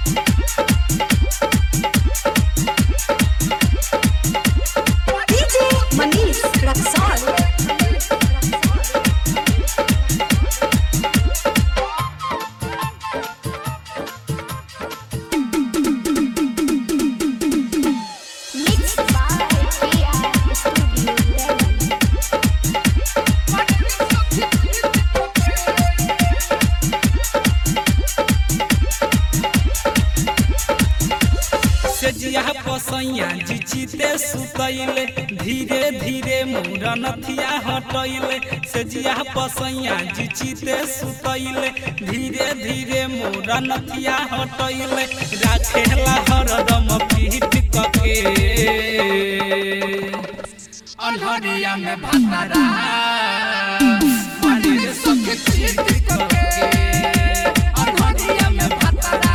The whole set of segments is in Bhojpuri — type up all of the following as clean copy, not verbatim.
पसैया जिचिते सुतैले धीरे धीरे मोरा नथिया हटैले सेजिया पसैया जिचिते सुतैले धीरे धीरे मोरा नथिया हटैले राखेला हरदम पीठ कके अनहरिया में भतरा मारे सके पीठ कके अनहरिया में भतरा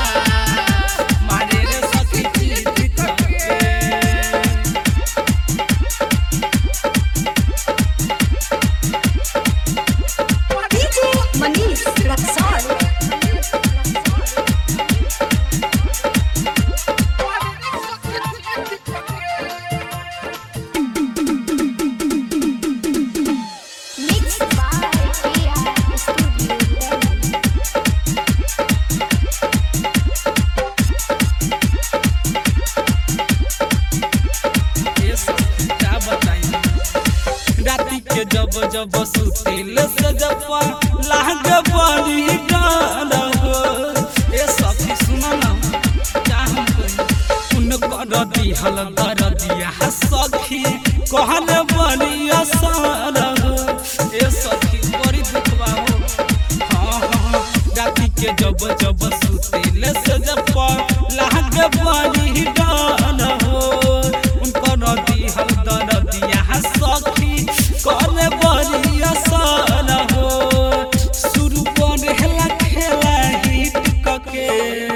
जब जब सुतिल से जब लाग बड़ी गाल हो ए सखी सुना ना चाह उन कर दिहल दर दिया सखी कहल बड़ी असर हो ए सखी बड़ी दुखवा हो हाँ हाँ राती के जब जब सुतिल से जब लाग बड़ी गाल हो उन कर दिहल दर दिया सखी कने बड़ी असर हो शुरू करेला खेला हिट कके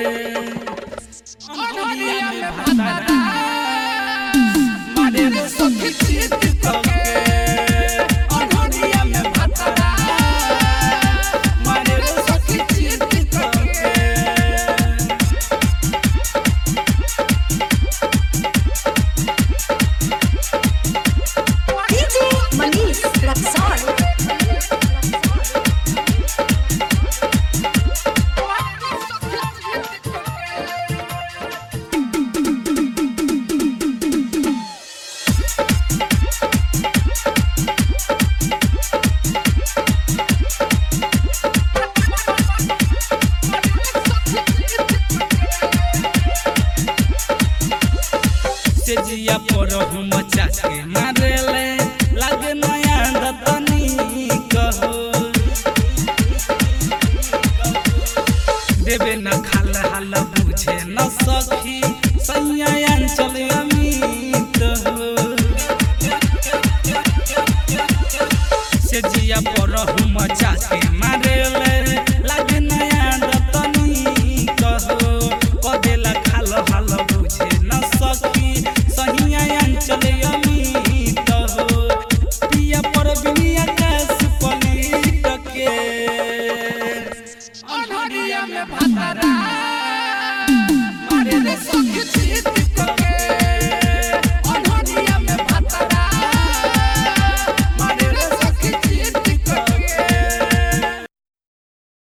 अनहरिया में भतरा मारे रे सखी चित कके अनहरिया में भतरा मारे रे सखी चित कके जिया पर हम चाचे मारेले लागे नया दतनी कहो देवे न खाल हाल बुझे न सखी सैया अंचल अमित हो से जिया पर हम चाचे मारेले लागे नया दतनी कहो कदेला खाल हाल बुझे न सखी चले अमित हो पिया पर बिनिया कैस पलीट के अनहरिया में भतरा मारे रे सखी चित